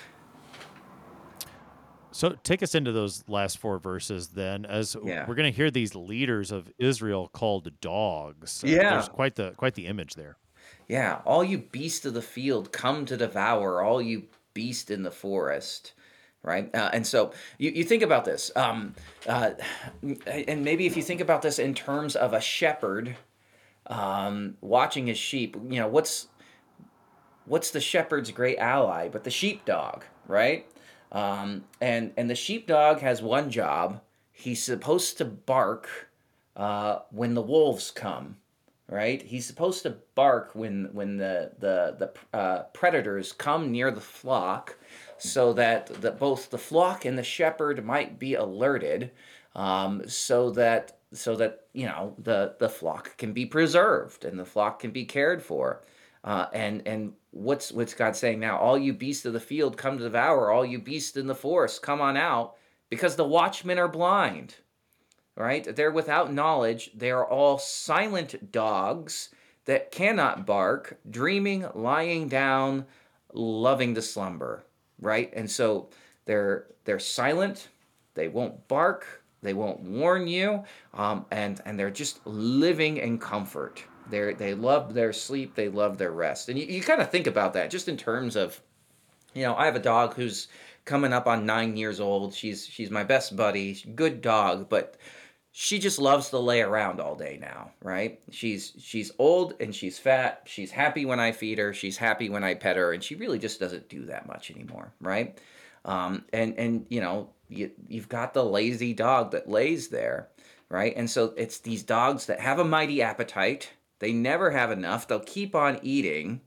So take us into those last four verses then, as Yeah. we're going to hear these leaders of Israel called dogs. Uh, Yeah. there's quite the quite the image there. Yeah, all you beasts of the field come to devour, all you beast in the forest, right? Uh, and so you, you think about this, um, uh, and maybe if you think about this in terms of a shepherd um, watching his sheep, you know, what's what's the shepherd's great ally but the sheepdog, right? Um, and and the sheepdog has one job. He's supposed to bark uh, when the wolves come, right? He's supposed to bark when when the the the uh, predators come near the flock, so that the, both the flock and the shepherd might be alerted, um, so that so that you know the the flock can be preserved and the flock can be cared for. Uh, and and what's what's God saying now? All you beasts of the field come to devour. All you beasts in the forest come on out, because the watchmen are blind. Right? They're without knowledge. They are all silent dogs that cannot bark, dreaming, lying down, loving to slumber. Right? And so they're they're silent. They won't bark. They won't warn you, um, and and they're just living in comfort. They they love their sleep. They love their rest. And you, you kind of think about that just in terms of, you know, I have a dog who's coming up on nine years old. She's she's my best buddy, good dog, but she just loves to lay around all day now, right? She's she's old and she's fat. She's happy when I feed her. She's happy when I pet her, and she really just doesn't do that much anymore, right? Um, and and you know you you've got the lazy dog that lays there, right? And so it's these dogs that have a mighty appetite, They never have enough. They'll keep on eating,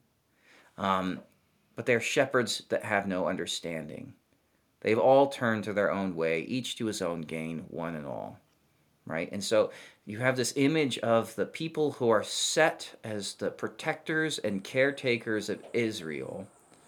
um, but they're shepherds that have no understanding. They've all turned to their own way, each to his own gain, one and all. Right? And so you have this image of the people who are set as the protectors and caretakers of Israel,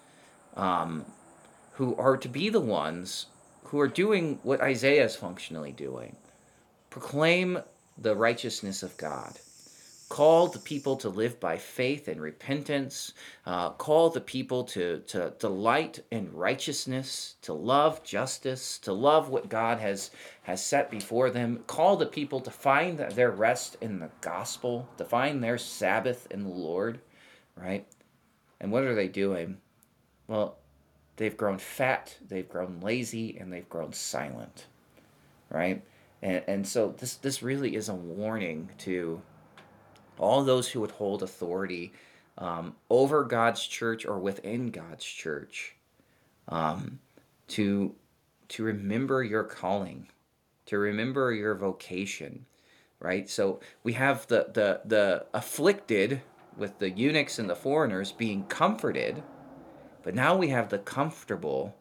um, who are to be the ones who are doing what Isaiah is functionally doing. Proclaim the righteousness of God. Call the people to live by faith and repentance. Uh, call the people to, to delight in righteousness, to love justice, to love what God has, has set before them. Call the people to find their rest in the gospel, to find their Sabbath in the Lord, right? And what are they doing? Well, they've grown fat, they've grown lazy, and they've grown silent, right? And, and so this, this really is a warning to all those who would hold authority um, over God's church or within God's church, um, to to remember your calling, to remember your vocation, right? So we have the the the afflicted with the eunuchs and the foreigners being comforted, but now we have the comfortable,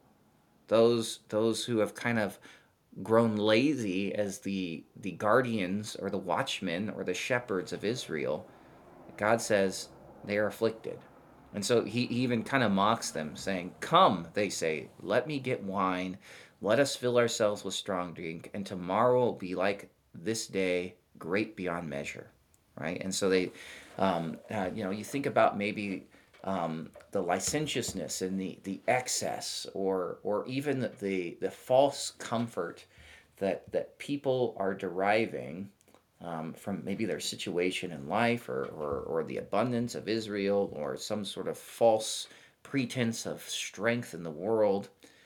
those those who have kind of grown lazy as the the guardians or the watchmen or the shepherds of Israel. God says they are afflicted. And so he, he even kind of mocks them, saying, "Come," they say, "let me get wine. Let us fill ourselves with strong drink, and tomorrow will be like this day, great beyond measure." Right? And so they, um, uh, you know, you think about maybe um, the licentiousness and the, the excess, or or even the, the, the false comfort that that people are deriving um, from maybe their situation in life, or, or or the abundance of Israel, or some sort of false pretense of strength in the world.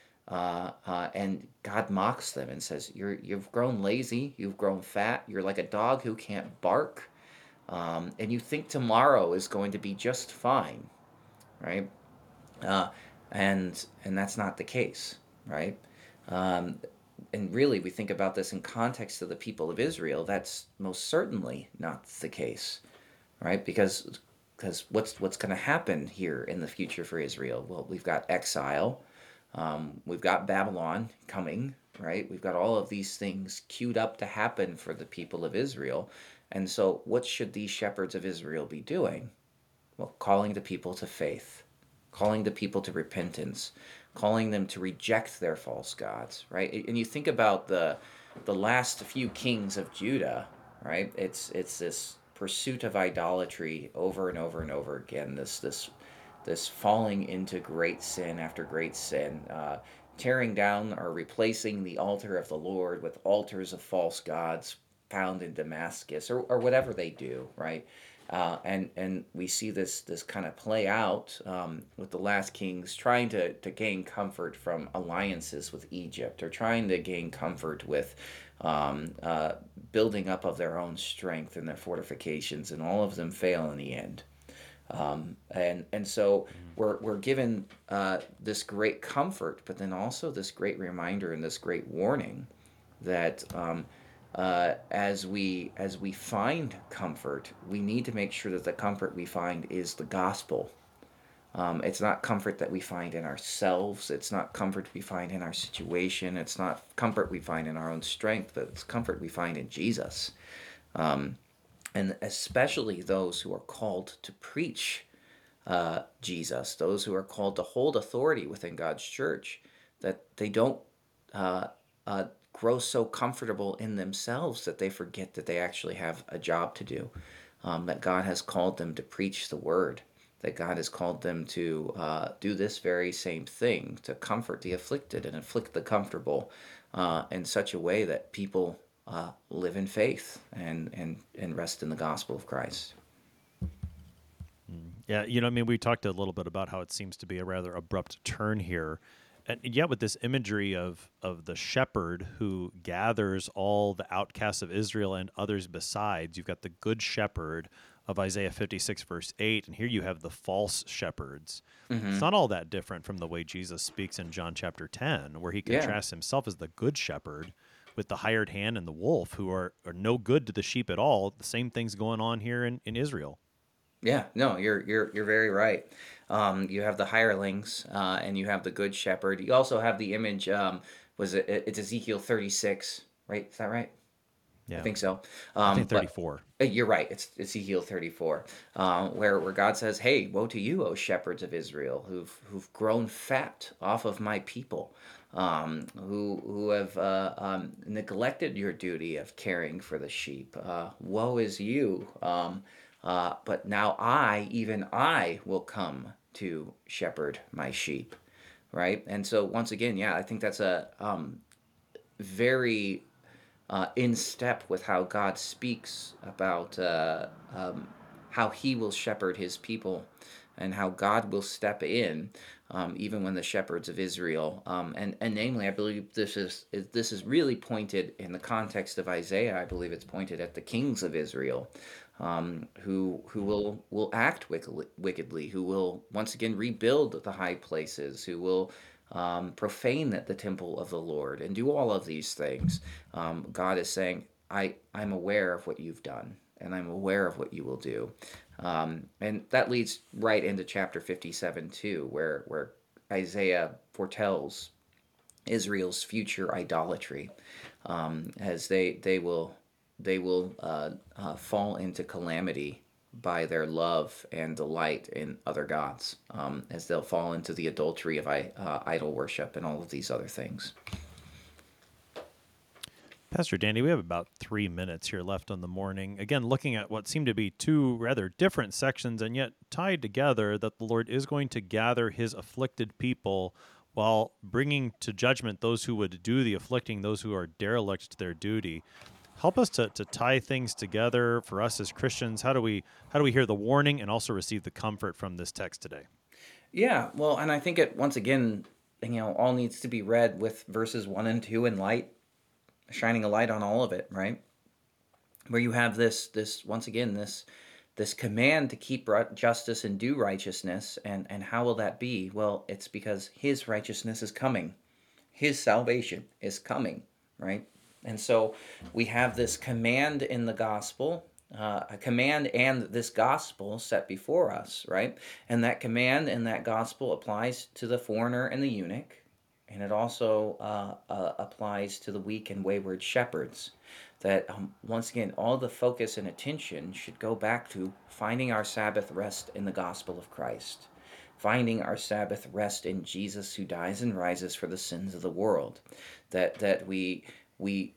Uh, uh, and God mocks them and says, "You're you've grown lazy, you've grown fat, you're like a dog who can't bark, um, and you think tomorrow is going to be just fine." Right? Uh, and and that's not the case, right? Um, and really, we think about this in context of the people of Israel. That's most certainly not the case, right? Because because what's what's going to happen here in the future for Israel? Well, we've got exile, um, we've got Babylon coming, right? We've got all of these things queued up to happen for the people of Israel. And so, what should these shepherds of Israel be doing? Well, calling the people to faith, calling the people to repentance, calling them to reject their false gods, right? And you think about the the last few kings of Judah, right? It's it's this pursuit of idolatry over and over and over again. This this this falling into great sin after great sin, uh, tearing down or replacing the altar of the Lord with altars of false gods found in Damascus, or or whatever they do, right? Uh, and and we see this this kind of play out um, with the last kings trying to, to gain comfort from alliances with Egypt, or trying to gain comfort with um, uh, building up of their own strength and their fortifications, and all of them fail in the end. Um, and and so we're we're given uh, this great comfort, but then also this great reminder and this great warning that. Um, Uh, as we as we find comfort, we need to make sure that the comfort we find is the gospel. Um, it's not comfort that we find in ourselves. It's not comfort we find in our situation. It's not comfort we find in our own strength, but it's comfort we find in Jesus. Um, and especially those who are called to preach uh, Jesus, those who are called to hold authority within God's church, that they don't uh, uh, grow so comfortable in themselves that they forget that they actually have a job to do, um, that God has called them to preach the word, that God has called them to uh, do this very same thing, to comfort the afflicted and afflict the comfortable uh, in such a way that people uh, live in faith and, and, and rest in the gospel of Christ. Yeah, you know, I mean, we talked a little bit about how it seems to be a rather abrupt turn here. And yet with this imagery of, of the shepherd who gathers all the outcasts of Israel and others besides, you've got the good shepherd of Isaiah fifty-six, verse eight, and here you have the false shepherds. Mm-hmm. It's not all that different from the way Jesus speaks in John chapter ten, where he contrasts yeah. himself as the good shepherd with the hired hand and the wolf, who are, are no good to the sheep at all. The same thing's going on here in, in Israel. Yeah, no, you're you're you're very right. Um, you have the hirelings, uh, and you have the good shepherd. You also have the image. Um, was it? It's Ezekiel thirty-six, right? Is that right? I Yeah. think so. I Um, think but thirty-four. uh, you're right. It's Ezekiel thirty-four, uh, where where God says, "Hey, woe to you, O shepherds of Israel, who've who've grown fat off of my people, um, who who have uh, um, neglected your duty of caring for the sheep. Uh, woe is you! Um, uh, but now I, even I, will come to shepherd my sheep." Right. And so once again, yeah, I think that's a um, very uh, in step with how God speaks about uh, um, how He will shepherd His people, and how God will step in, um, even when the shepherds of Israel, um, and and namely, I believe this is is- this is really pointed in the context of Isaiah. I believe it's pointed at the kings of Israel, um, who who will will act wickedly, wickedly, who will once again rebuild the high places, who will um, profane the temple of the Lord, and do all of these things. Um, God is saying, I, I'm aware of what you've done, and I'm aware of what you will do. Um, and that leads right into chapter fifty-seven, too, where, where Isaiah foretells Israel's future idolatry, um, as they, they will, they will uh, uh, fall into calamity by their love and delight in other gods, um, as they'll fall into the adultery of uh, idol worship and all of these other things. Pastor Danny, we have about three minutes here left on the morning. Again, looking at what seem to be two rather different sections and yet tied together, that the Lord is going to gather His afflicted people while bringing to judgment those who would do the afflicting, those who are derelict to their duty. Help us to, to tie things together for us as Christians. How do we how do we hear the warning and also receive the comfort from this text today? Yeah, well, and I think it, once again, you know, all needs to be read with verses one and two in light, shining a light on all of it, right? Where you have this, this once again, this this command to keep justice and do righteousness, and, and how will that be? Well, it's because His righteousness is coming. His salvation is coming, right? And so we have this command in the gospel, uh, a command and this gospel set before us, right? And that command and that gospel applies to the foreigner and the eunuch, and it also uh, uh, applies to the weak and wayward shepherds. That, um, once again, all the focus and attention should go back to finding our Sabbath rest in the gospel of Christ, finding our Sabbath rest in Jesus, who dies and rises for the sins of the world. That that we we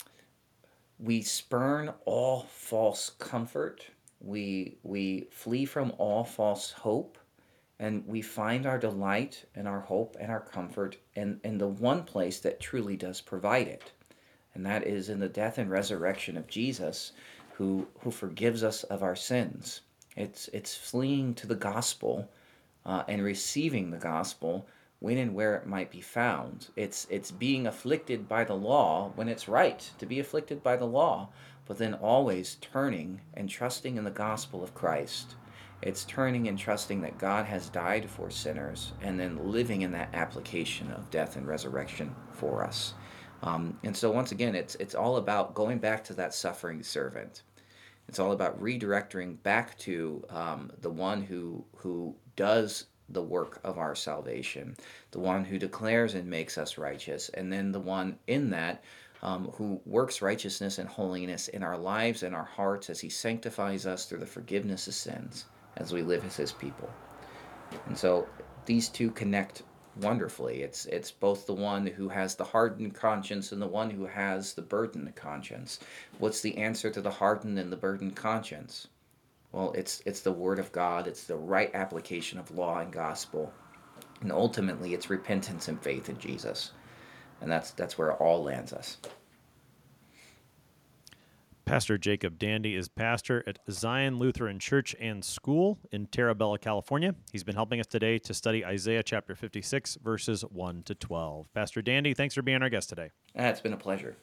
we spurn all false comfort, we we flee from all false hope, and we find our delight and our hope and our comfort in, in the one place that truly does provide it. And that is in the death and resurrection of Jesus, who who forgives us of our sins. It's it's fleeing to the gospel uh, and receiving the gospel when and where it might be found. It's it's being afflicted by the law when it's right to be afflicted by the law, but then always turning and trusting in the gospel of Christ. It's turning and trusting that God has died for sinners, and then living in that application of death and resurrection for us. Um, and so once again, it's it's all about going back to that suffering servant. It's all about redirecting back to um, the one who who does the work of our salvation, the one who declares and makes us righteous, and then the one in that um, who works righteousness and holiness in our lives and our hearts as He sanctifies us through the forgiveness of sins as we live as His people. And so these two connect wonderfully. It's it's both the one who has the hardened conscience and the one who has the burdened conscience. What's the answer to the hardened and the burdened conscience? Well, it's it's the Word of God. It's the right application of law and gospel, and ultimately, it's repentance and faith in Jesus, and that's that's where it all lands us. Pastor Jacob Dandy is pastor at Zion Lutheran Church and School in Terra Bella, California. He's been helping us today to study Isaiah chapter fifty-six, verses one to twelve. Pastor Dandy, thanks for being our guest today. Ah, it's been a pleasure.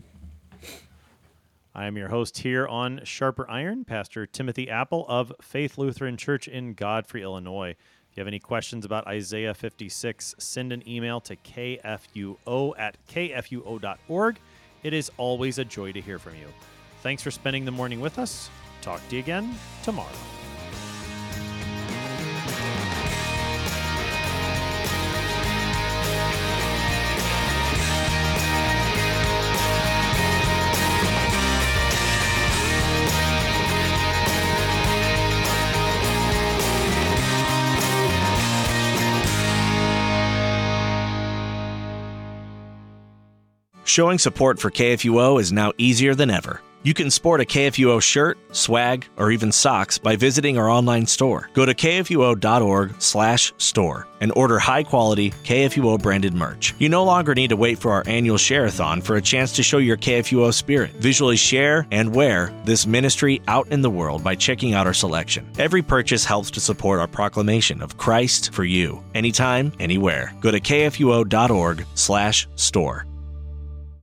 I am your host here on Sharper Iron, Pastor Timothy Apple of Faith Lutheran Church in Godfrey, Illinois. If you have any questions about Isaiah fifty-six, send an email to k f u o at k f u o dot org. It is always a joy to hear from you. Thanks for spending the morning with us. Talk to you again tomorrow. Showing support for K F U O is now easier than ever. You can sport a K F U O shirt, swag, or even socks by visiting our online store. Go to K F U O dot org slash store and order high-quality K F U O branded merch. You no longer need to wait for our annual share-a-thon for a chance to show your K F U O spirit. Visually share and wear this ministry out in the world by checking out our selection. Every purchase helps to support our proclamation of Christ for you, anytime, anywhere. Go to K F U O dot org slash store.